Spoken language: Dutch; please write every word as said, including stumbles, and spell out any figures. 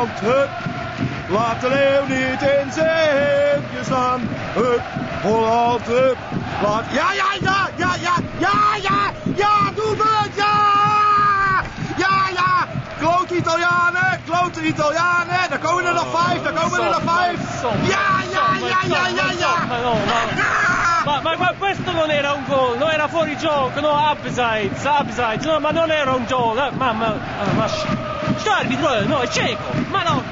Want hup, laat de leeuw niet in zijn hemdje staan. Hup, Holland, hup. Laat... Ja, ja, ja, ja, ja, ja, ja, ja, doelpunt, ja! Ja, ja, klote Italianen, klote Italianen. Daar komen er nog vijf, daar komen er nog vijf. Ja, ja, ja, ja, ja, ja. Ma, ma, ma questo non era un gol, no era fuori gioco, no upsides, upsides, no ma non era un gol, eh, ma, ma, ma, sto arbitro, no è cieco, ma no,